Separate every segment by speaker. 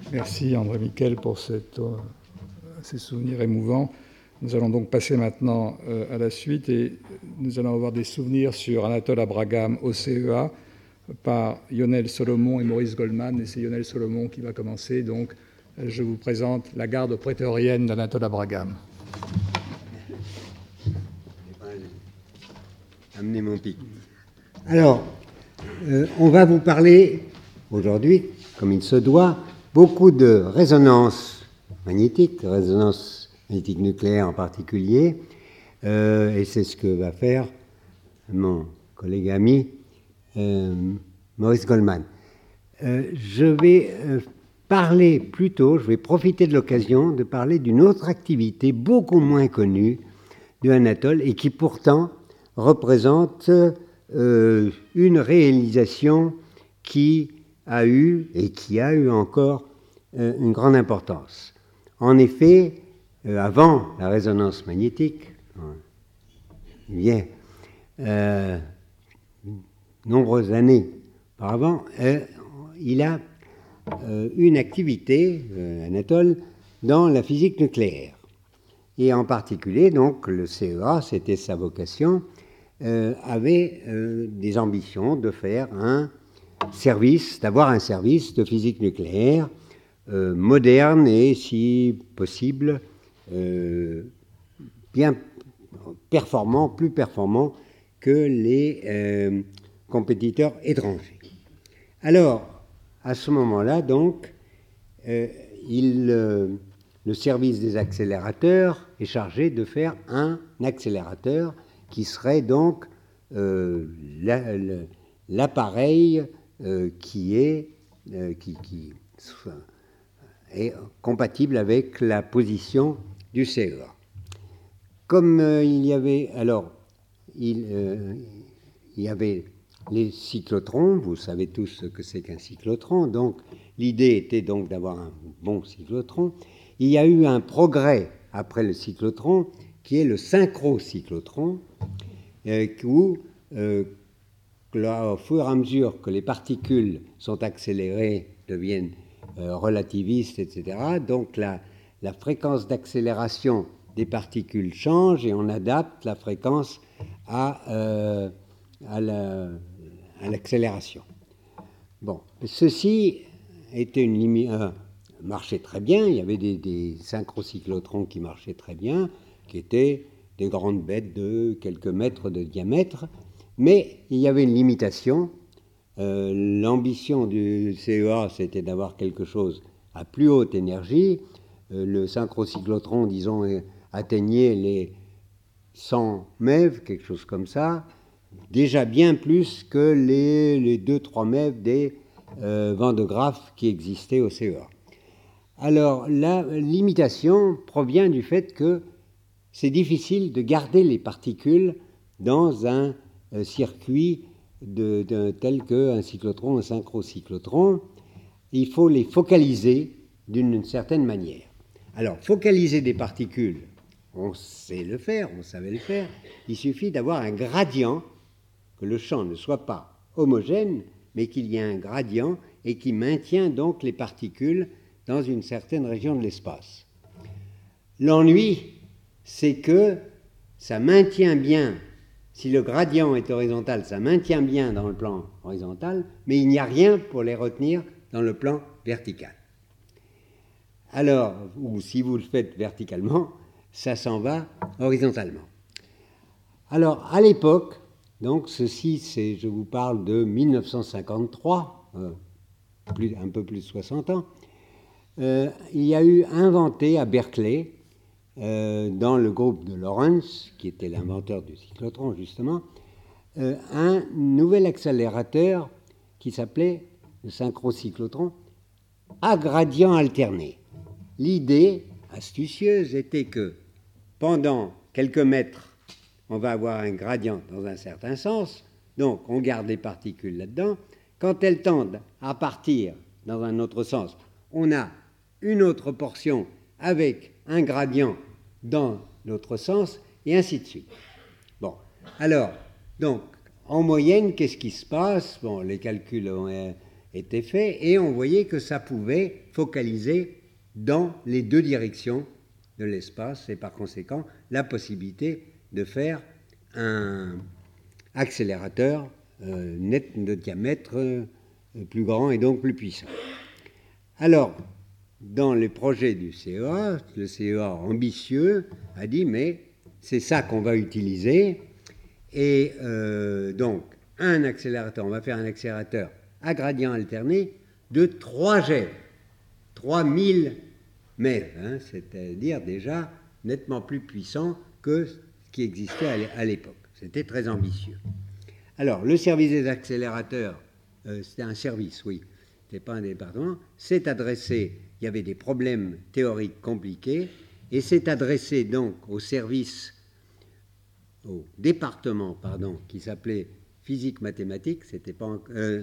Speaker 1: Merci André Miquel pour ces souvenirs émouvants. Nous allons donc passer maintenant à la suite et nous allons avoir des souvenirs sur Anatole Abragam au CEA par Lionel Solomon et Maurice Goldman. Et c'est Lionel Solomon qui va commencer. Donc je vous présente la garde prétorienne d'Anatole Abragam.
Speaker 2: Amenez mon pic. Alors, on va vous parler aujourd'hui, comme il se doit, beaucoup de résonance magnétique, résonance magnétique nucléaire en particulier, et c'est ce que va faire mon collègue ami Maurice Goldman. Je vais parler plutôt, je vais profiter de l'occasion de parler d'une autre activité beaucoup moins connue de Anatole et qui pourtant représente une réalisation qui a eu et qui a eu encore une grande importance. En effet, avant la résonance magnétique, nombreuses années auparavant, il a une activité, Anatole, dans la physique nucléaire. Et en particulier, donc, le CEA, c'était sa vocation, avait des ambitions de faire un service, d'avoir un service de physique nucléaire moderne et, si possible, bien performant, plus performant que les compétiteurs étrangers. Alors, à ce moment-là, donc, le service des accélérateurs est chargé de faire un accélérateur qui serait donc l'appareil qui est compatible avec la position du CEA. Comme il y avait les cyclotrons, vous savez tous ce que c'est qu'un cyclotron, donc l'idée était donc d'avoir un bon cyclotron. Il y a eu un progrès après le cyclotron qui est le synchrocyclotron, où au fur et à mesure que les particules sont accélérées, deviennent relativistes, etc., donc la fréquence d'accélération des particules change et on adapte la fréquence à l'accélération. Bon, ceci était marchait très bien. Il y avait des synchrocyclotrons qui marchaient très bien, qui étaient des grandes bêtes de quelques mètres de diamètre, mais il y avait une limitation. L'ambition du CEA, c'était d'avoir quelque chose à plus haute énergie. Le synchrocyclotron, disons, atteignait les 100 MeV, quelque chose comme ça, déjà bien plus que les 2-3 MeV des Van de Graaff qui existaient au CEA. Alors, la limitation provient du fait que c'est difficile de garder les particules dans un circuit tel qu'un cyclotron, un synchrocyclotron. Il faut les focaliser d'une certaine manière. Alors, focaliser des particules, on savait le faire. Il suffit d'avoir un gradient, que le champ ne soit pas homogène, mais qu'il y ait un gradient et qui maintient donc les particules dans une certaine région de l'espace. L'ennui, c'est que ça maintient bien, si le gradient est horizontal, ça maintient bien dans le plan horizontal, mais il n'y a rien pour les retenir dans le plan vertical. Alors, ou si vous le faites verticalement, ça s'en va horizontalement. Alors, à l'époque, donc ceci, je vous parle de 1953, un peu plus de 60 ans, il y a eu inventé à Berkeley, dans le groupe de Lawrence, qui était l'inventeur du cyclotron justement, un nouvel accélérateur qui s'appelait le synchrocyclotron à gradient alterné. L'idée astucieuse était que pendant quelques mètres, on va avoir un gradient dans un certain sens, donc on garde les particules là-dedans. Quand elles tendent à partir dans un autre sens, on a une autre portion avec un gradient dans l'autre sens, et ainsi de suite. Bon, alors, donc, en moyenne, qu'est-ce qui se passe? Bon, les calculs ont était fait, et on voyait que ça pouvait focaliser dans les deux directions de l'espace, et par conséquent la possibilité de faire un accélérateur net de diamètre plus grand et donc plus puissant. Alors, dans les projets du CEA, le CEA ambitieux a dit mais c'est ça qu'on va utiliser, et donc un accélérateur, on va faire un accélérateur à gradient alterné de 3 GeV, 3000 MeV, hein, c'est-à-dire déjà nettement plus puissant que ce qui existait à l'époque. C'était très ambitieux. Alors, le service des accélérateurs, c'était un service, oui, c'était pas un département, s'est adressé, il y avait des problèmes théoriques compliqués, et s'est adressé donc au service, au département, pardon, qui s'appelait physique mathématique, c'était pas,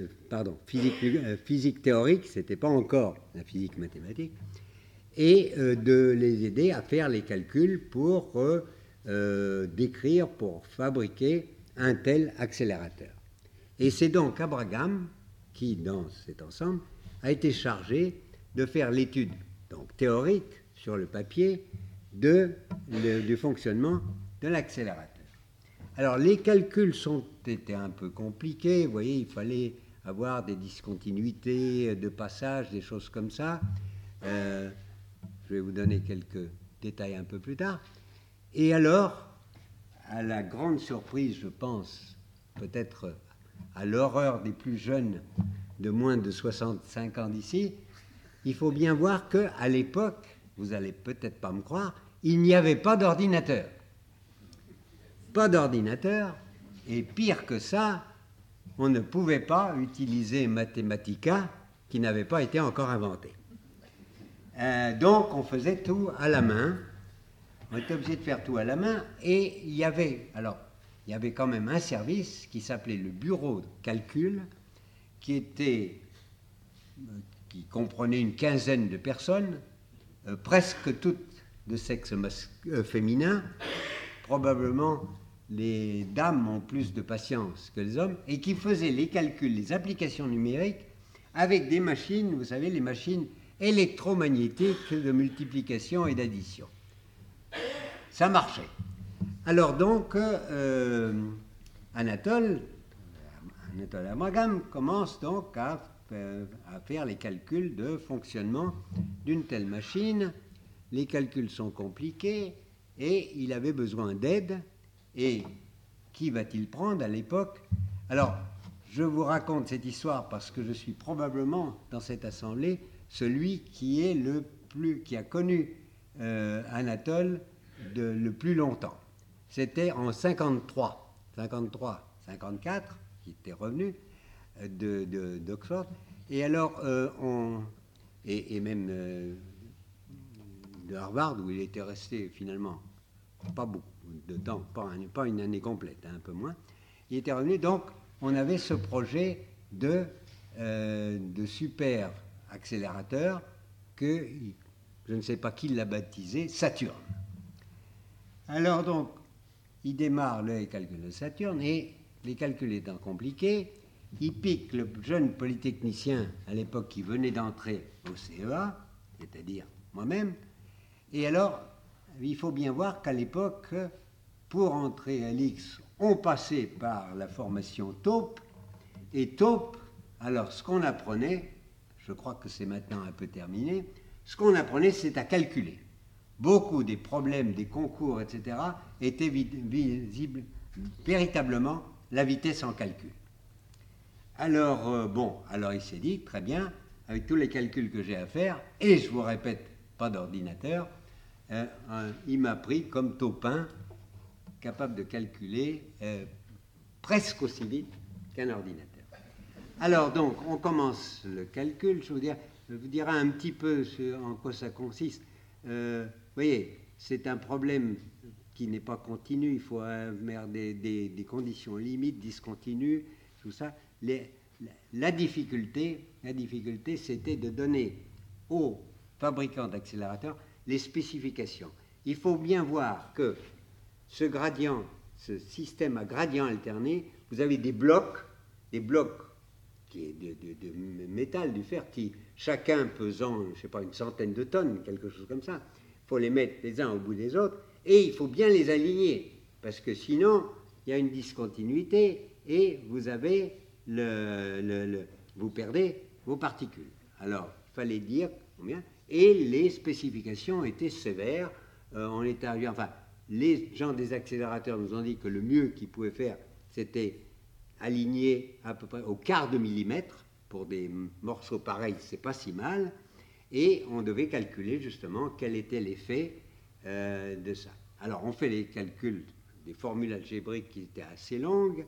Speaker 2: physique théorique, c'était pas encore la physique mathématique, et de les aider à faire les calculs pour décrire, pour fabriquer un tel accélérateur. Et c'est donc Abraham qui, dans cet ensemble, a été chargé de faire l'étude donc théorique sur le papier du fonctionnement de l'accélérateur. Alors les calculs étaient un peu compliqués, vous voyez, il fallait avoir des discontinuités de passage, des choses comme ça. Je vais vous donner quelques détails un peu plus tard. Et alors, à la grande surprise, je pense, peut-être à l'horreur des plus jeunes de moins de 65 ans d'ici, il faut bien voir qu'à l'époque, vous n'allez peut-être pas me croire, il n'y avait pas d'ordinateur. Pas d'ordinateur, et pire que ça, on ne pouvait pas utiliser Mathematica qui n'avait pas été encore inventé. Donc on faisait tout à la main, on était obligé de faire tout à la main, et il y avait quand même un service qui s'appelait le bureau de calcul, qui comprenait une quinzaine de personnes, presque toutes de sexe féminin. Probablement les dames ont plus de patience que les hommes, et qui faisaient les calculs, les applications numériques avec des machines, vous savez, les machines électromagnétiques de multiplication et d'addition. Ça marchait. Alors donc, Anatole Abraham commence donc à faire les calculs de fonctionnement d'une telle machine. Les calculs sont compliqués et il avait besoin d'aide. Et qui va-t-il prendre à l'époque? Alors, je vous raconte cette histoire parce que je suis probablement dans cette assemblée celui qui a connu Anatole le plus longtemps. C'était en 54, qui était revenu d'Oxford. Et alors, et même de Harvard, où il était resté finalement pas beaucoup de temps, pas une année complète, un peu moins. Il était revenu, donc on avait ce projet de super accélérateur que je ne sais pas qui l'a baptisé, Saturne. Alors donc, il démarre les calculs de Saturne, et les calculs étant compliqués, il pique le jeune polytechnicien à l'époque qui venait d'entrer au CEA, c'est-à-dire moi-même, et alors il faut bien voir qu'à l'époque, pour entrer à l'X, on passait par la formation taupe, et taupe, alors ce qu'on apprenait, je crois que c'est maintenant un peu terminé, ce qu'on apprenait, c'est à calculer. Beaucoup des problèmes, des concours, etc., étaient visibles véritablement la vitesse en calcul. Alors, alors il s'est dit, très bien, avec tous les calculs que j'ai à faire, et je vous répète, pas d'ordinateur, il m'a pris comme taupin, capable de calculer presque aussi vite qu'un ordinateur. Alors donc, on commence le calcul, je vous dirai un petit peu en quoi ça consiste. Vous voyez, c'est un problème qui n'est pas continu, il faut avoir des conditions limites, discontinues, tout ça. La difficulté, c'était de donner aux fabricants d'accélérateurs les spécifications. Il faut bien voir que ce système à gradient alterné, vous avez des blocs qui est de métal, du fer, qui, chacun pesant, je ne sais pas, une centaine de tonnes, quelque chose comme ça. Il faut les mettre les uns au bout des autres, et il faut bien les aligner, parce que sinon, il y a une discontinuité, et vous avez vous perdez vos particules. Alors, il fallait dire combien, et les spécifications étaient sévères. On était arrivé, enfin, les gens des accélérateurs nous ont dit que le mieux qu'ils pouvaient faire, c'était aligner à peu près au quart de millimètre. Pour des morceaux pareils, c'est pas si mal. Et on devait calculer justement quel était l'effet de ça. Alors, on fait les calculs, des formules algébriques qui étaient assez longues.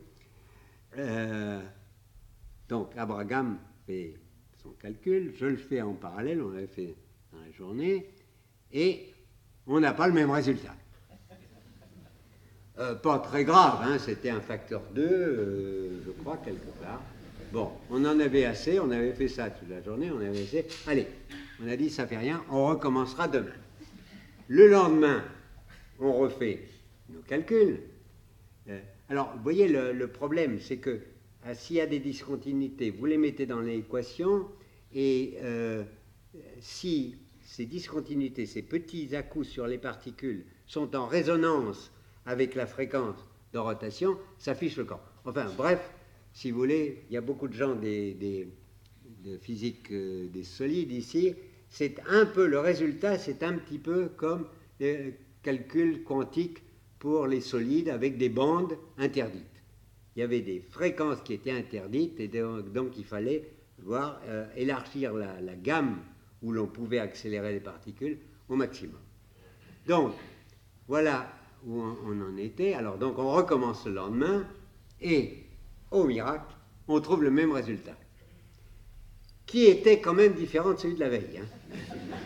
Speaker 2: Donc, Abraham fait son calcul, je le fais en parallèle, on l'avait fait dans la journée, et on n'a pas le même résultat. Pas très grave, hein, c'était un facteur 2, je crois, quelque part. Bon, on en avait assez, on avait fait ça toute la journée, on avait assez. Allez, on a dit ça fait rien, on recommencera demain. Le lendemain, on refait nos calculs. Alors, vous voyez, le problème, c'est que s'il y a des discontinuités, vous les mettez dans l'équation, et si ces discontinuités, ces petits à-coups sur les particules, sont en résonance avec la fréquence de rotation, ça fiche le camp. Enfin, bref, si vous voulez, il y a beaucoup de gens de physique des solides ici, c'est un peu le résultat, c'est un petit peu comme le calcul quantique pour les solides avec des bandes interdites. Il y avait des fréquences qui étaient interdites et donc il fallait élargir la gamme où l'on pouvait accélérer les particules au maximum. Donc, voilà où on en était. Alors, donc, on recommence le lendemain et, au miracle, on trouve le même résultat, qui était quand même différent de celui de la veille. Hein.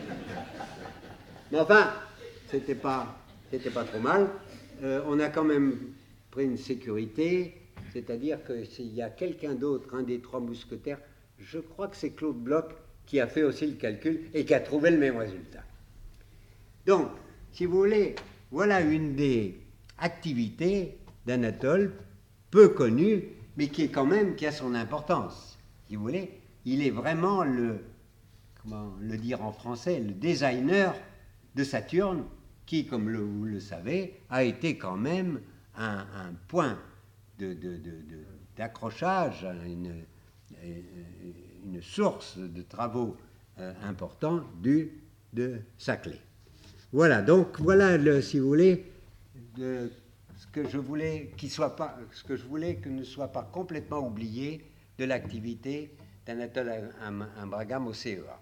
Speaker 2: Mais enfin, c'était pas trop mal. On a quand même pris une sécurité, c'est-à-dire que s'il y a quelqu'un d'autre, un des trois mousquetaires, je crois que c'est Claude Bloch qui a fait aussi le calcul et qui a trouvé le même résultat. Donc, si vous voulez, voilà une des activités d'Anatole, peu connue, mais qui a son importance. Si vous voulez, il est vraiment comment le dire en français, le designer de Saturne, qui, comme vous le savez, a été quand même un point d'accrochage, une source de travaux importants de Saclay. Voilà, donc voilà, si vous voulez, ce que je voulais que ne soit pas complètement oublié de l'activité d'Anatole Imbragam au CEA.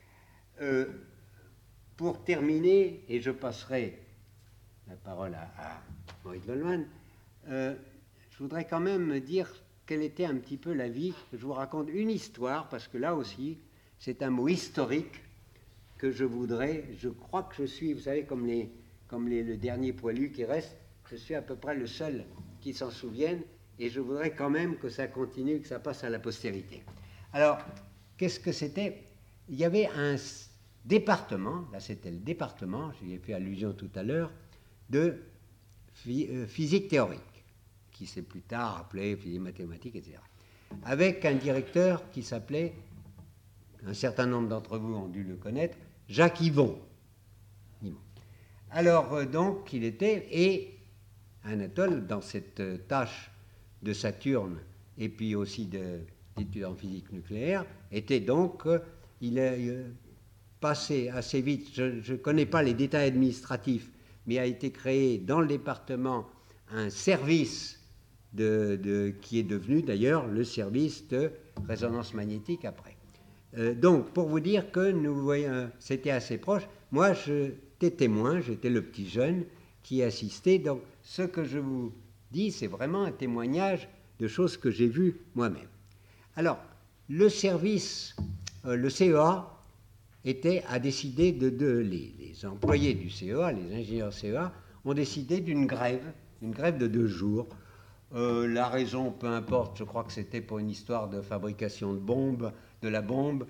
Speaker 2: Pour terminer, et je passerai la parole à Maurice Goldman, je voudrais quand même dire quelle était un petit peu la vie. Je vous raconte une histoire, parce que là aussi, c'est un mot historique que je crois que je suis, vous savez, comme le dernier poilu qui reste, je suis à peu près le seul qui s'en souvienne, et je voudrais quand même que ça continue, que ça passe à la postérité. Alors, qu'est-ce que c'était? Il y avait un département, là c'était le département, j'y ai fait allusion tout à l'heure, de physique théorique, qui s'est plus tard appelé physique mathématique, etc. Avec un directeur qui s'appelait, un certain nombre d'entre vous ont dû le connaître, Jacques Yvon. Alors, donc, il était, et Anatole, dans cette tâche de Saturne, et puis aussi d'études en physique nucléaire, était donc, il est passé assez vite, je ne connais pas les détails administratifs, mais a été créé dans le département un service qui est devenu d'ailleurs le service de résonance magnétique après. Donc, pour vous dire que nous voyons, c'était assez proche. Moi, j'étais témoin, j'étais le petit jeune qui assistait. Donc, ce que je vous dis, c'est vraiment un témoignage de choses que j'ai vues moi-même. Alors, le service, le CEA, a décidé les employés du CEA, les ingénieurs CEA, ont décidé d'une grève de 2 jours. La raison, peu importe, je crois que c'était pour une histoire de fabrication de la bombe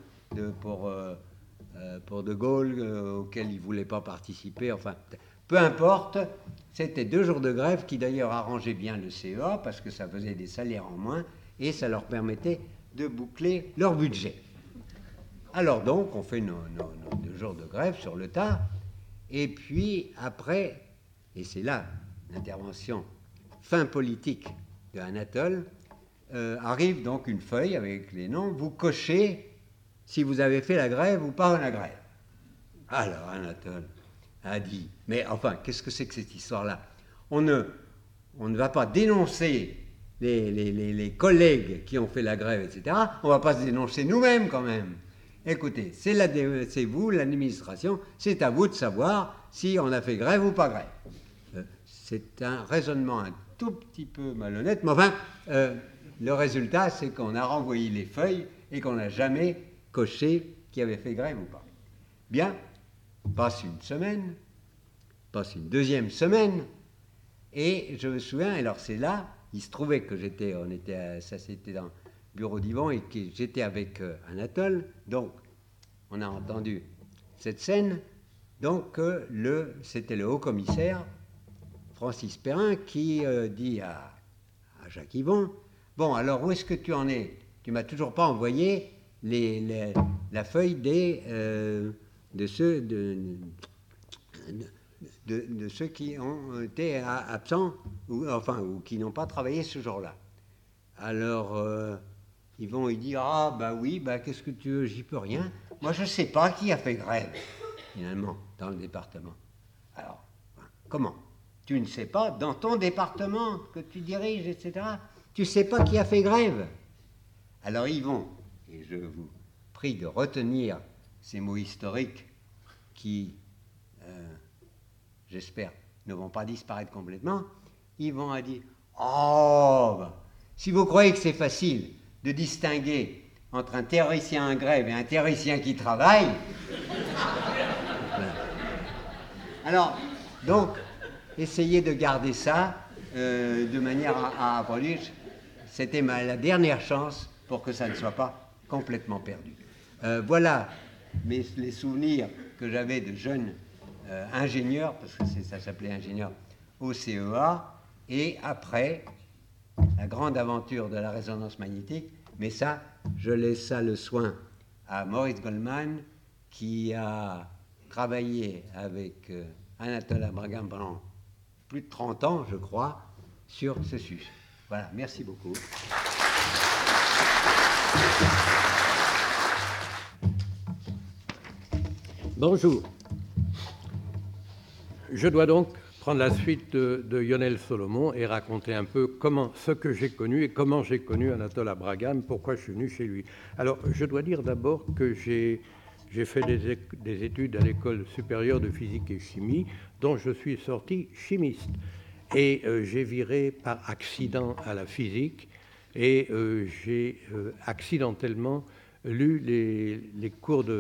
Speaker 2: pour De Gaulle, auquel il ne voulait pas participer, enfin, peu importe, c'était 2 jours de grève qui d'ailleurs arrangeaient bien le CEA, parce que ça faisait des salaires en moins, et ça leur permettait de boucler leur budget. Alors donc, on fait nos 2 jours de grève sur le tas, et puis après, et c'est là l'intervention fin politique de Anatole, arrive donc une feuille avec les noms, vous cochez si vous avez fait la grève ou pas la grève. Alors Anatole a dit, mais enfin, qu'est-ce que c'est que cette histoire-là? On ne va pas dénoncer les collègues qui ont fait la grève, etc. On ne va pas se dénoncer nous-mêmes quand même. Écoutez, c'est vous, l'administration, c'est à vous de savoir si on a fait grève ou pas grève. C'est un raisonnement un tout petit peu malhonnête, mais enfin, le résultat, c'est qu'on a renvoyé les feuilles et qu'on n'a jamais coché qui avait fait grève ou pas. Bien, passe une semaine, passe une deuxième semaine, et je me souviens, alors c'est là, il se trouvait que ça c'était dans le bureau d'Yvon, et que j'étais avec Anatole, donc on a entendu cette scène, donc c'était le haut-commissaire, Francis Perrin, qui dit à Jacques Yvon, bon, alors où est-ce que tu en es? Tu m'as toujours pas envoyé la feuille de ceux qui ont été absents ou qui n'ont pas travaillé ce jour-là. Alors, Yvon, il dit, ah, bah oui, bah qu'est-ce que tu veux, j'y peux rien. Moi, je ne sais pas qui a fait grève, finalement, dans le département. Alors, comment? Tu ne sais pas, dans ton département que tu diriges, etc., tu ne sais pas qui a fait grève. Alors, Yvon, et je vous prie de retenir ces mots historiques qui, j'espère, ne vont pas disparaître complètement, Yvon a dit, oh, bah, si vous croyez que c'est facile de distinguer entre un théoricien en grève et un théoricien qui travaille, alors, donc, essayez de garder ça de manière à produire. C'était la dernière chance pour que ça ne soit pas complètement perdu. Voilà les souvenirs que j'avais de jeunes ingénieurs, parce que ça s'appelait ingénieur au CEA, et après, la grande aventure de la résonance magnétique, mais ça, je laisse ça le soin à Maurice Goldman, qui a travaillé avec Anatole Abragam pendant plus de 30 ans, je crois, sur ce sujet. Voilà, merci beaucoup.
Speaker 3: Bonjour. Je dois donc prendre la suite de Lionel Solomon et raconter un peu ce que j'ai connu et comment j'ai connu Anatole Abragam, pourquoi je suis venu chez lui. Alors, je dois dire d'abord que j'ai fait des études à l'école supérieure de physique et chimie, dont je suis sorti chimiste. Et j'ai viré par accident à la physique et j'ai accidentellement lu les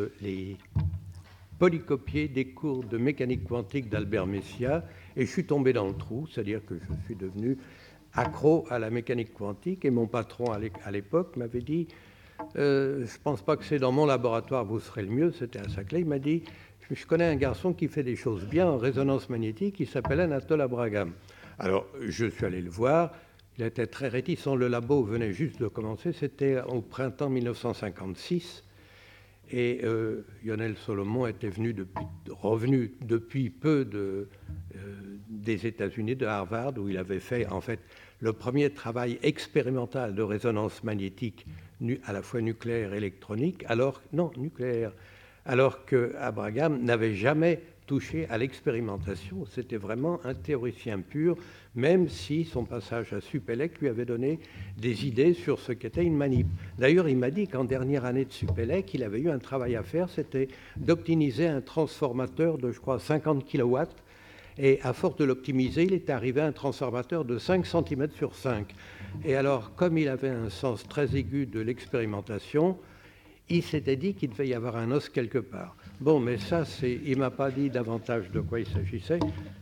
Speaker 3: polycopiés des cours de mécanique quantique d'Albert Messias et je suis tombé dans le trou, c'est-à-dire que je suis devenu accro à la mécanique quantique et mon patron à l'époque m'avait dit je ne pense pas que c'est dans mon laboratoire vous serez le mieux, c'était à Saclay, il m'a dit je connais un garçon qui fait des choses bien en résonance magnétique, il s'appelle Anatole Abragam. Alors je suis allé le voir, il était très réticent, le labo venait juste de commencer, c'était au printemps 1956 et Lionel Solomon était revenu depuis peu des États-Unis, de Harvard, où il avait fait en fait le premier travail expérimental de résonance magnétique à la fois nucléaire et électronique, nucléaire, alors que Abragam n'avait jamais touché à l'expérimentation. C'était vraiment un théoricien pur, même si son passage à Supélec lui avait donné des idées sur ce qu'était une manip. D'ailleurs, il m'a dit qu'en dernière année de Supélec, il avait eu un travail à faire, c'était d'optimiser un transformateur de, je crois, 50 kW. Et à force de l'optimiser, il est arrivé à un transformateur de 5 cm sur 5. Et alors, comme il avait un sens très aigu de l'expérimentation, il s'était dit qu'il devait y avoir un os quelque part. Bon, mais ça, il ne m'a pas dit davantage de quoi il s'agissait.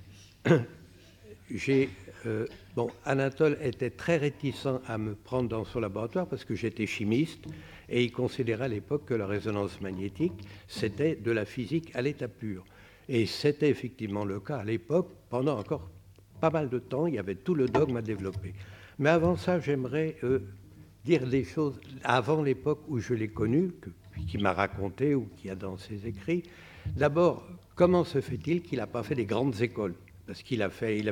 Speaker 3: Anatole était très réticent à me prendre dans son laboratoire parce que j'étais chimiste et il considérait à l'époque que la résonance magnétique, c'était de la physique à l'état pur. Et c'était effectivement le cas à l'époque. Pendant encore pas mal de temps, il y avait tout le dogme à développer. Mais avant ça, j'aimerais dire des choses avant l'époque où je l'ai connu, qui m'a raconté ou qui a dans ses écrits. D'abord, comment se fait-il qu'il n'a pas fait des grandes écoles? Parce qu'il n'a fait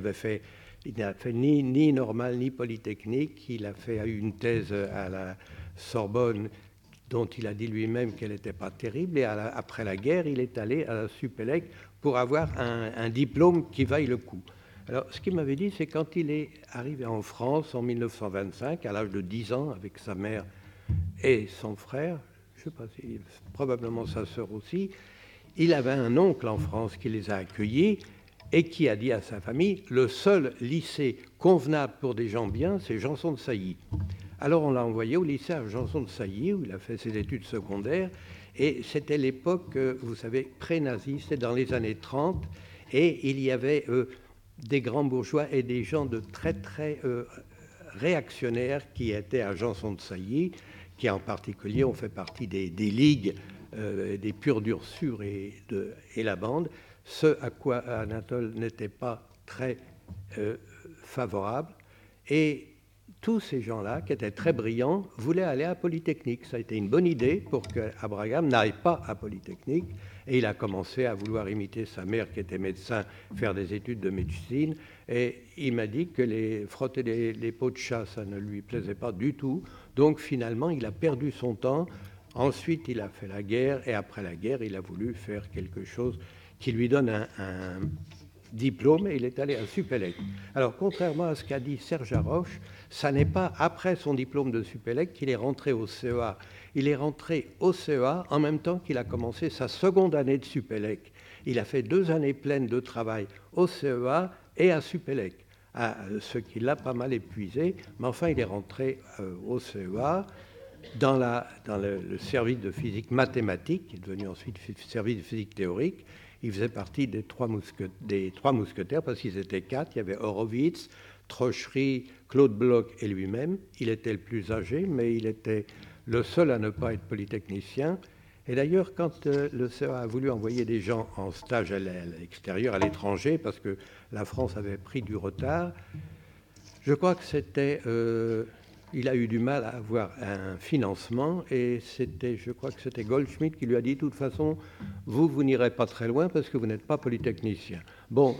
Speaker 3: ni Normal ni Polytechnique. Il a fait une thèse à la Sorbonne dont il a dit lui-même qu'elle n'était pas terrible. Et après la guerre, il est allé à la Supélec pour avoir un diplôme qui vaille le coup. Alors, ce qu'il m'avait dit, c'est quand il est arrivé en France en 1925, à l'âge de 10 ans, avec sa mère et son frère, je ne sais pas si, probablement sa sœur aussi, il avait un oncle en France qui les a accueillis et qui a dit à sa famille, le seul lycée convenable pour des gens bien, c'est Janson de Sailly. Alors on l'a envoyé au lycée à Janson de Sailly, où il a fait ses études secondaires, et c'était l'époque, vous savez, pré-nazie, c'était dans les années 30, et il y avait des grands bourgeois et des gens de très réactionnaires qui étaient à Janson de Sailly, qui en particulier ont fait partie des ligues des purs durs sûrs et la bande, ce à quoi Anatole n'était pas très favorable. Et tous ces gens-là, qui étaient très brillants, voulaient aller à Polytechnique. Ça a été une bonne idée pour qu'Abraham n'aille pas à Polytechnique. Et il a commencé à vouloir imiter sa mère, qui était médecin, faire des études de médecine. Et il m'a dit que frotter les peaux de chat, ça ne lui plaisait pas du tout. Donc finalement, il a perdu son temps. Ensuite, il a fait la guerre, et après la guerre, il a voulu faire quelque chose qui lui donne un diplôme, et il est allé à Supélec. Alors, contrairement à ce qu'a dit Serge Haroche, ça n'est pas après son diplôme de Supélec qu'il est rentré au CEA. Il est rentré au CEA en même temps qu'il a commencé sa seconde année de Supélec. Il a fait 2 années pleines de travail au CEA et à Supélec, ce qui l'a pas mal épuisé, mais enfin, il est rentré au CEA, dans le service de physique mathématique, qui est devenu ensuite service de physique théorique. Il faisait partie des trois mousquetaires, parce qu'ils étaient 4. Il y avait Horowitz, Trochery, Claude Bloch et lui-même. Il était le plus âgé, mais il était le seul à ne pas être polytechnicien. Et d'ailleurs, quand le CEA a voulu envoyer des gens en stage à l'extérieur, à l'étranger, parce que la France avait pris du retard, je crois que c'était... il a eu du mal à avoir un financement, et je crois que c'était Goldschmidt qui lui a dit, de toute façon, vous n'irez pas très loin parce que vous n'êtes pas polytechnicien. Bon,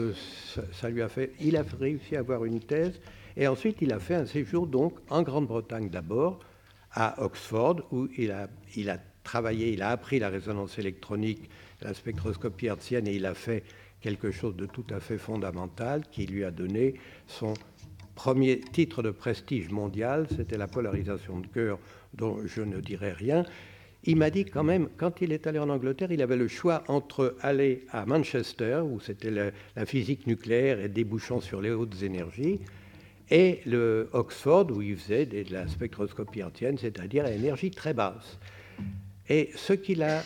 Speaker 3: ça lui a fait... Il a réussi à avoir une thèse, et ensuite il a fait un séjour donc en Grande-Bretagne d'abord, à Oxford, où il a travaillé, il a appris la résonance électronique, la spectroscopie hertzienne, et il a fait quelque chose de tout à fait fondamental qui lui a donné son premier titre de prestige mondial, c'était la polarisation de Kerr, dont je ne dirai rien. Il m'a dit quand même, quand il est allé en Angleterre, il avait le choix entre aller à Manchester, où c'était la physique nucléaire et débouchant sur les hautes énergies, et le Oxford, où il faisait de la spectroscopie hertzienne, c'est-à-dire à énergie très basse. Et ce qui l'a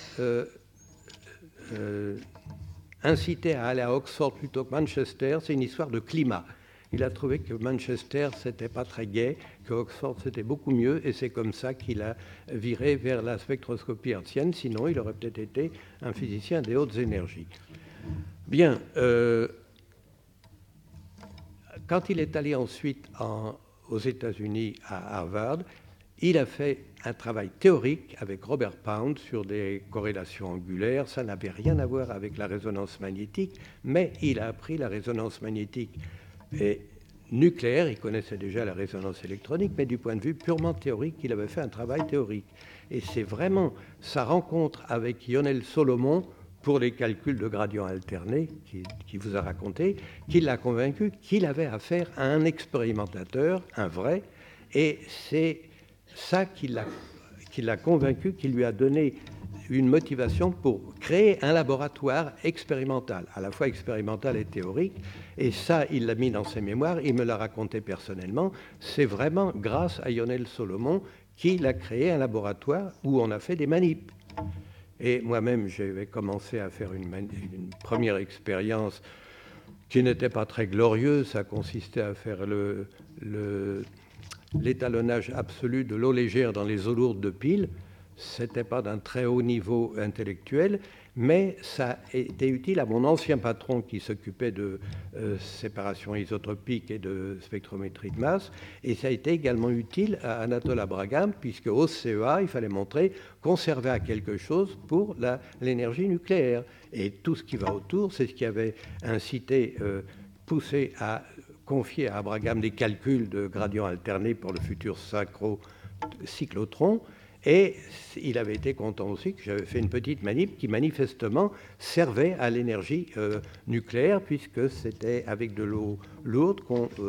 Speaker 3: incité à aller à Oxford plutôt que Manchester, c'est une histoire de climat. Il a trouvé que Manchester, c'était pas très gai, que Oxford, c'était beaucoup mieux, et c'est comme ça qu'il a viré vers la spectroscopie hertzienne. Sinon, il aurait peut-être été un physicien des hautes énergies. Bien. Quand il est allé ensuite aux États-Unis, à Harvard, il a fait un travail théorique avec Robert Pound sur des corrélations angulaires. Ça n'avait rien à voir avec la résonance magnétique, mais il a appris la résonance magnétique et nucléaire. Il connaissait déjà la résonance électronique, mais du point de vue purement théorique, il avait fait un travail théorique. Et c'est vraiment sa rencontre avec Lionel Solomon pour les calculs de gradient alterné, qui vous a raconté, qui l'a convaincu qu'il avait affaire à un expérimentateur, un vrai, et c'est ça qui l'a convaincu, qui lui a donné une motivation pour créer un laboratoire expérimental, à la fois expérimental et théorique, et ça, il l'a mis dans ses mémoires, il me l'a raconté personnellement. C'est vraiment grâce à Lionel Solomon qu'il a créé un laboratoire où on a fait des manips. Et moi-même, j'avais commencé à faire une première expérience qui n'était pas très glorieuse. Ça consistait à faire l'étalonnage absolu de l'eau légère dans les eaux lourdes de pile. Ce n'était pas d'un très haut niveau intellectuel, mais ça était utile à mon ancien patron qui s'occupait de séparation isotropique et de spectrométrie de masse, et ça a été également utile à Anatole Abragam, puisque au CEA, il fallait montrer qu'on servait à quelque chose pour l'énergie nucléaire. Et tout ce qui va autour, c'est ce qui avait incité, poussé à confier à Abragam des calculs de gradient alterné pour le futur cyclotron. Et il avait été content aussi que j'avais fait une petite manip qui manifestement servait à l'énergie nucléaire, puisque c'était avec de l'eau lourde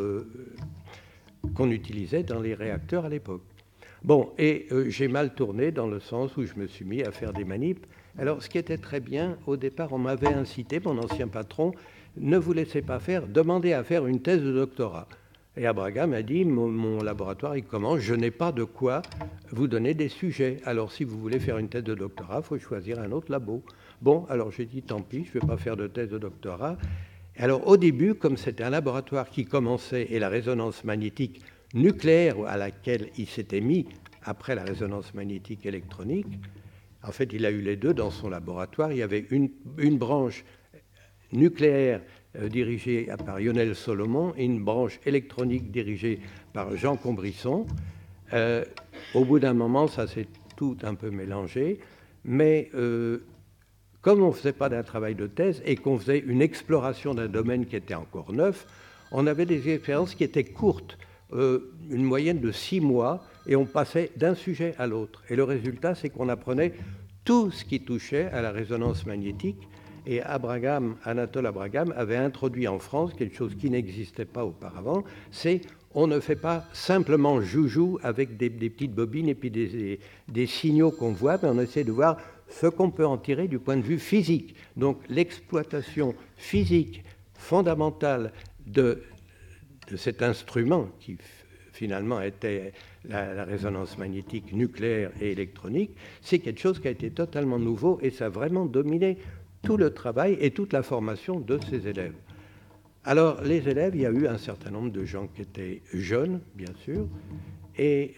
Speaker 3: qu'on utilisait dans les réacteurs à l'époque. Bon, et j'ai mal tourné dans le sens où je me suis mis à faire des manips. Alors, ce qui était très bien, au départ, on m'avait incité, mon ancien patron, ne vous laissez pas faire, demandez à faire une thèse de doctorat. Et Abragam a dit, mon laboratoire, il commence, je n'ai pas de quoi vous donner des sujets. Alors, si vous voulez faire une thèse de doctorat, il faut choisir un autre labo. Bon, alors j'ai dit, tant pis, je ne vais pas faire de thèse de doctorat. Alors, au début, comme c'était un laboratoire qui commençait, et la résonance magnétique nucléaire à laquelle il s'était mis après la résonance magnétique électronique, en fait, il a eu les deux dans son laboratoire. Il y avait une branche nucléaire dirigée par Lionel Solomon et une branche électronique dirigée par Jean Combrisson. Au bout d'un moment, ça s'est tout un peu mélangé, mais comme on ne faisait pas d'un travail de thèse et qu'on faisait une exploration d'un domaine qui était encore neuf, on avait des expériences qui étaient courtes, une moyenne de 6 mois, et on passait d'un sujet à l'autre. Et le résultat, c'est qu'on apprenait tout ce qui touchait à la résonance magnétique. Et Anatole Abragam avait introduit en France quelque chose qui n'existait pas auparavant, c'est on ne fait pas simplement joujou avec des petites bobines et puis des signaux qu'on voit, mais on essaie de voir ce qu'on peut en tirer du point de vue physique. Donc l'exploitation physique fondamentale de cet instrument qui finalement était la résonance magnétique nucléaire et électronique, c'est quelque chose qui a été totalement nouveau et ça a vraiment dominé tout le travail et toute la formation de ces élèves. Alors, les élèves, il y a eu un certain nombre de gens qui étaient jeunes, bien sûr, et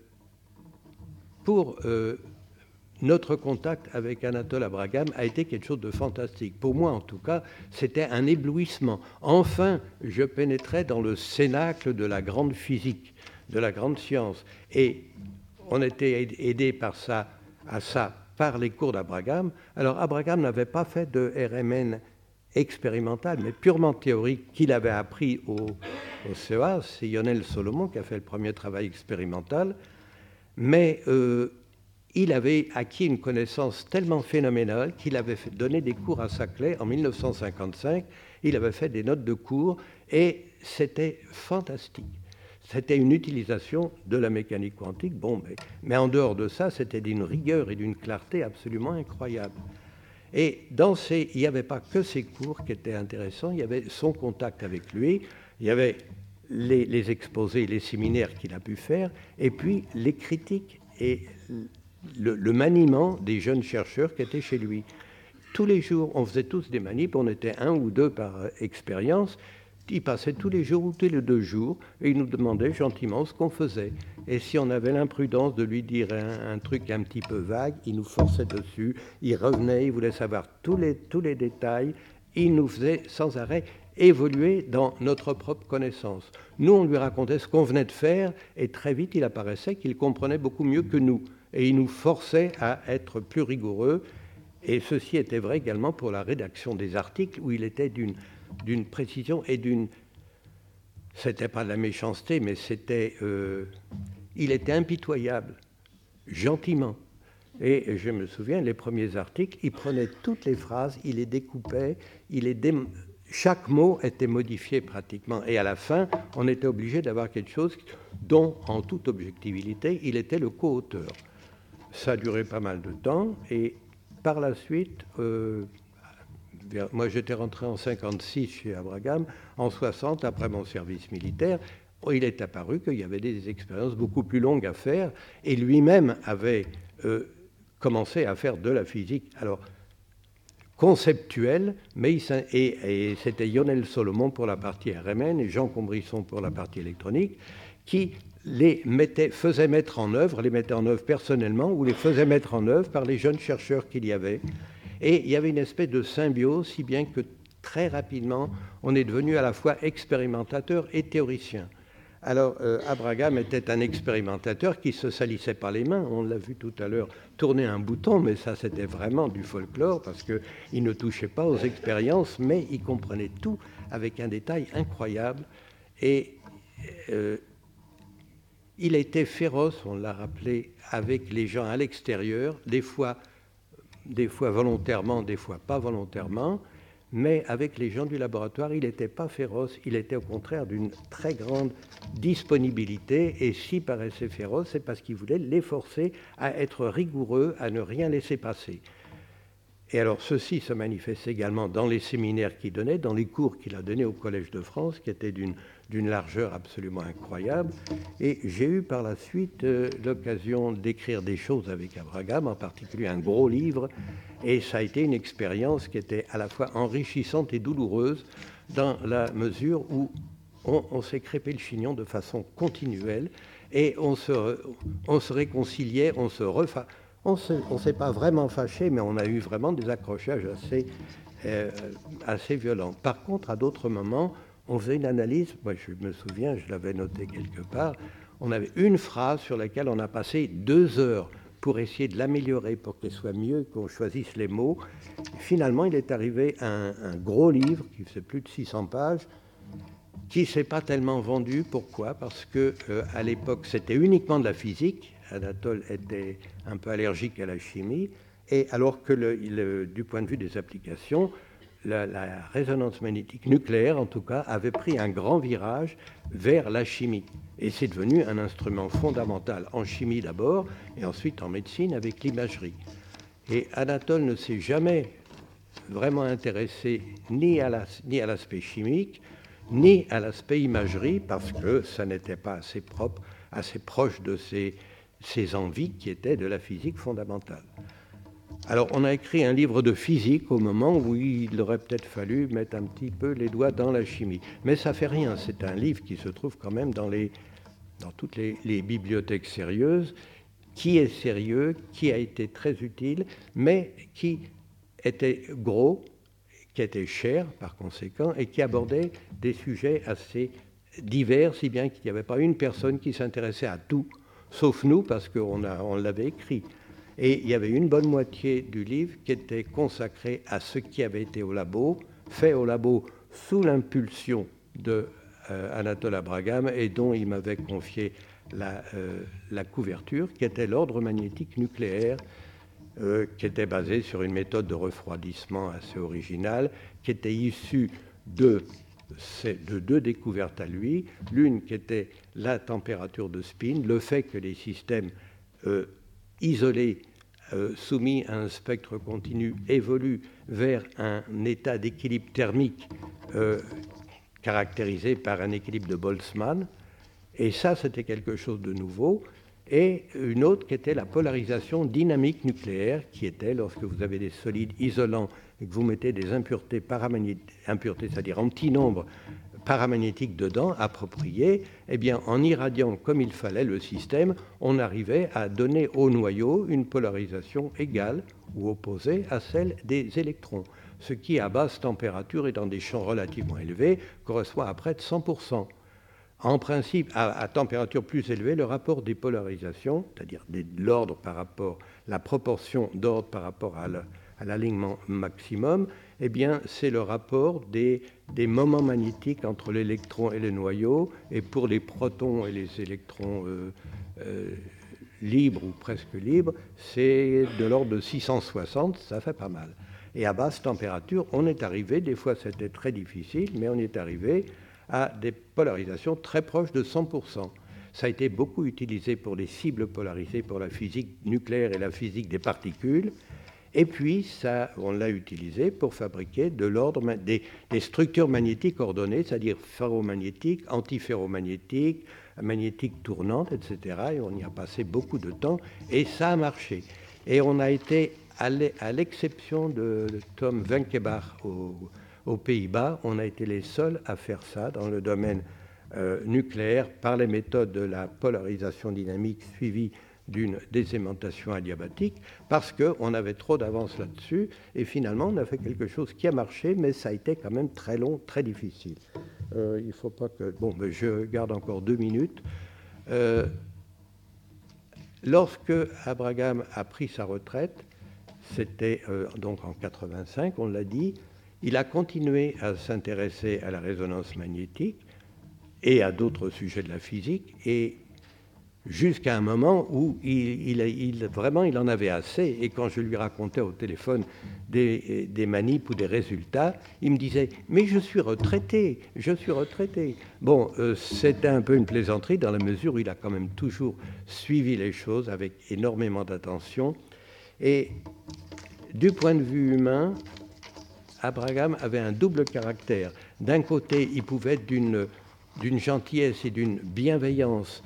Speaker 3: notre contact avec Anatole Abragam a été quelque chose de fantastique. Pour moi, en tout cas, c'était un éblouissement. Enfin, je pénétrais dans le cénacle de la grande physique, de la grande science. Et on était aidé par les cours d'Abragam. Alors, Abragam n'avait pas fait de RMN expérimental, mais purement théorique, qu'il avait appris au CEA. C'est Lionel Solomon qui a fait le premier travail expérimental. Mais il avait acquis une connaissance tellement phénoménale qu'il avait donné des cours à Saclay en 1955. Il avait fait des notes de cours et c'était fantastique. C'était une utilisation de la mécanique quantique. Bon, mais en dehors de ça, c'était d'une rigueur et d'une clarté absolument incroyable. Et il n'y avait pas que ses cours qui étaient intéressants, il y avait son contact avec lui, il y avait les exposés, les séminaires qu'il a pu faire, et puis les critiques et le maniement des jeunes chercheurs qui étaient chez lui. Tous les jours, on faisait tous des manips, on était 1 ou 2 par expérience. Il passait tous les jours ou tous les 2 jours et il nous demandait gentiment ce qu'on faisait. Et si on avait l'imprudence de lui dire un truc un petit peu vague, il nous forçait dessus, il revenait, il voulait savoir tous les détails, il nous faisait sans arrêt évoluer dans notre propre connaissance. Nous, on lui racontait ce qu'on venait de faire et très vite, il apparaissait qu'il comprenait beaucoup mieux que nous. Et il nous forçait à être plus rigoureux. Et ceci était vrai également pour la rédaction des articles où il était d'une précision et c'était pas de la méchanceté, mais il était impitoyable, gentiment. Et je me souviens, les premiers articles, il prenait toutes les phrases, il les découpait, chaque mot était modifié pratiquement. Et à la fin, on était obligé d'avoir quelque chose dont, en toute objectivité, il était le co-auteur. Ça a duré pas mal de temps et par la suite, moi j'étais rentré en 56 chez Abragam, en 60, après mon service militaire, il est apparu qu'il y avait des expériences beaucoup plus longues à faire et lui-même avait commencé à faire de la physique. Alors, conceptuelle, mais et c'était Lionel Solomon pour la partie RMN et Jean Combrisson pour la partie électronique qui faisait mettre en œuvre, les mettait en œuvre personnellement ou les faisait mettre en œuvre par les jeunes chercheurs qu'il y avait. Et il y avait une espèce de symbiose, si bien que très rapidement, on est devenu à la fois expérimentateur et théoricien. Alors, Abraham était un expérimentateur qui ne se salissait pas les mains. On l'a vu tout à l'heure tourner un bouton, mais ça, c'était vraiment du folklore parce qu'il ne touchait pas aux expériences, mais il comprenait tout avec un détail incroyable. Et il était féroce, on l'a rappelé, avec les gens à l'extérieur, des fois volontairement, des fois pas volontairement. Mais avec les gens du laboratoire, il n'était pas féroce, il était au contraire d'une très grande disponibilité. Et s'il paraissait féroce, c'est parce qu'il voulait les forcer à être rigoureux, à ne rien laisser passer. Et alors ceci se manifeste également dans les séminaires qu'il donnait, dans les cours qu'il a donnés au Collège de France, qui étaient d'une largeur absolument incroyable. Et j'ai eu par la suite l'occasion d'écrire des choses avec Abraham, en particulier un gros livre. Et ça a été une expérience qui était à la fois enrichissante et douloureuse dans la mesure où on s'est crêpé le chignon de façon continuelle et on se réconciliait, on ne s'est pas vraiment fâché, mais on a eu vraiment des accrochages assez violents. Par contre, à d'autres moments, on faisait une analyse, moi je me souviens, je l'avais noté quelque part, on avait une phrase sur laquelle on a passé 2 heures pour essayer de l'améliorer, pour qu'elle soit mieux, qu'on choisisse les mots. Finalement, il est arrivé un gros livre qui faisait plus de 600 pages, qui ne s'est pas tellement vendu. Pourquoi ? Parce qu'à l'époque, c'était uniquement de la physique. Anatole était un peu allergique à la chimie, et alors que du point de vue des applications, la résonance magnétique nucléaire, en tout cas, avait pris un grand virage vers la chimie. Et c'est devenu un instrument fondamental en chimie d'abord, et ensuite en médecine avec l'imagerie. Et Anatole ne s'est jamais vraiment intéressé ni à l'aspect chimique, ni à l'aspect imagerie, parce que ça n'était pas assez propre, assez proche de ses envies qui étaient de la physique fondamentale. Alors, on a écrit un livre de physique au moment où il aurait peut-être fallu mettre un petit peu les doigts dans la chimie. Mais ça fait rien, c'est un livre qui se trouve quand même dans toutes les bibliothèques sérieuses, qui est sérieux, qui a été très utile, mais qui était gros, qui était cher par conséquent, et qui abordait des sujets assez divers, si bien qu'il n'y avait pas une personne qui s'intéressait à tout, sauf nous, parce qu'on l'avait écrit. Et il y avait une bonne moitié du livre qui était consacrée à ce qui avait été au labo, fait au labo sous l'impulsion de Anatole Abraham, et dont il m'avait confié la couverture, qui était l'ordre magnétique nucléaire, qui était basé sur une méthode de refroidissement assez originale, qui était issue de 2 découvertes à lui. L'une qui était la température de spin, le fait que les systèmes isolés, soumis à un spectre continu, évoluent vers un état d'équilibre thermique caractérisé par un équilibre de Boltzmann. Et ça, c'était quelque chose de nouveau. Et une autre qui était la polarisation dynamique nucléaire, qui était, lorsque vous avez des solides isolants et que vous mettez des impuretés, c'est-à-dire antinombres paramagnétiques dedans, appropriées, eh bien, en irradiant comme il fallait le système, on arrivait à donner au noyau une polarisation égale ou opposée à celle des électrons, ce qui, à basse température et dans des champs relativement élevés, correspond à près de 100%. En principe, à température plus élevée, le rapport des polarisations, c'est-à-dire l'ordre par rapport, la proportion d'ordre par rapport à l'alignement maximum, eh bien, c'est le rapport des moments magnétiques entre l'électron et le noyau. Et pour les protons et les électrons libres ou presque libres, c'est de l'ordre de 660, ça fait pas mal. Et à basse température, on est arrivé, des fois c'était très difficile, mais on est arrivé à des polarisations très proches de 100%. Ça a été beaucoup utilisé pour les cibles polarisées, pour la physique nucléaire et la physique des particules. Et puis, on l'a utilisé pour fabriquer de l'ordre des structures magnétiques ordonnées, c'est-à-dire ferromagnétiques, antiferromagnétiques, magnétiques tournantes, etc. Et on y a passé beaucoup de temps, et ça a marché. Et on a été, à l'exception de Tom Wenckebach aux Pays-Bas, on a été les seuls à faire ça dans le domaine nucléaire par les méthodes de la polarisation dynamique suivie d'une désaimantation adiabatique, parce qu'on avait trop d'avance là-dessus, et finalement on a fait quelque chose qui a marché, mais ça a été quand même très long, très difficile. Il ne faut pas que... Bon, mais je garde encore 2 minutes. Lorsque Abraham a pris sa retraite, c'était donc en 85, on l'a dit, il a continué à s'intéresser à la résonance magnétique et à d'autres sujets de la physique, et jusqu'à un moment où vraiment il en avait assez, et quand je lui racontais au téléphone des manips ou des résultats, il me disait « mais je suis retraité, je suis retraité ». Bon, c'était un peu une plaisanterie dans la mesure où il a quand même toujours suivi les choses avec énormément d'attention, et du point de vue humain, Abraham avait un double caractère. D'un côté, il pouvait être d'une gentillesse et d'une bienveillance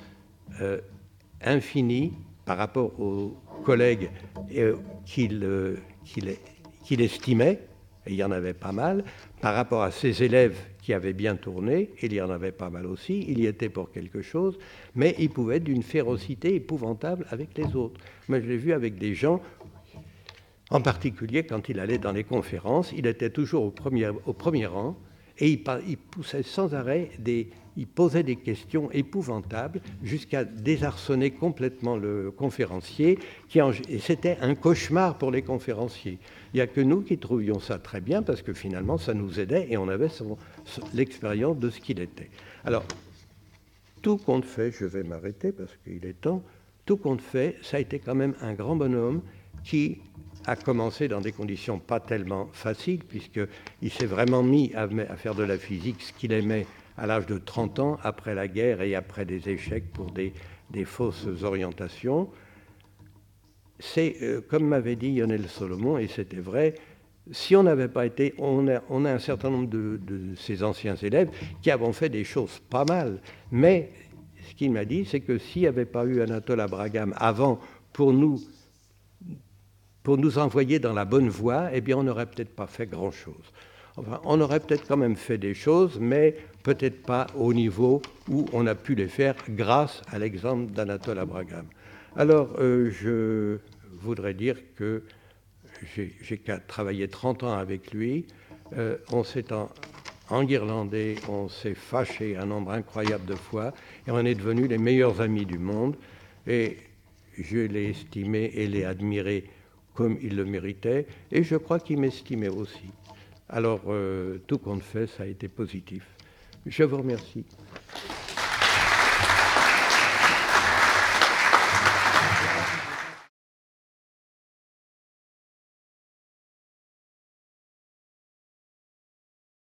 Speaker 3: infinie par rapport aux collègues qu'il estimait, et il y en avait pas mal, par rapport à ses élèves qui avaient bien tourné, et il y en avait pas mal aussi, il y était pour quelque chose, mais il pouvait être d'une férocité épouvantable avec les autres. Moi, je l'ai vu avec des gens, en particulier quand il allait dans les conférences, il était toujours au premier rang, et il poussait sans arrêt il posait des questions épouvantables jusqu'à désarçonner complètement le conférencier, et c'était un cauchemar pour les conférenciers. Il n'y a que nous qui trouvions ça très bien, parce que finalement ça nous aidait et on avait l'expérience de ce qu'il était. Alors, tout compte fait, je vais m'arrêter parce qu'il est temps, tout compte fait, ça a été quand même un grand bonhomme qui a commencé dans des conditions pas tellement faciles, puisqu'il s'est vraiment mis à faire de la physique, ce qu'il aimait à l'âge de 30 ans, après la guerre et après des échecs pour des fausses orientations. C'est, comme m'avait dit Lionel Solomon, et c'était vrai, si on n'avait pas été... On a un certain nombre de ses anciens élèves qui avons fait des choses pas mal, mais ce qu'il m'a dit, c'est que s'il n'y avait pas eu Anatole Abraham avant pour nous envoyer dans la bonne voie, eh bien, on n'aurait peut-être pas fait grand-chose. Enfin, on aurait peut-être quand même fait des choses, mais peut-être pas au niveau où on a pu les faire grâce à l'exemple d'Anatole Abraham. Alors, je voudrais dire que j'ai travaillé 30 ans avec lui. On s'est enguirlandé, on s'est fâché un nombre incroyable de fois, et on est devenus les meilleurs amis du monde. Et je l'ai estimé et l'ai admiré comme il le méritait, et je crois qu'il m'estimait aussi. Alors, tout compte fait, ça a été positif. Je vous remercie.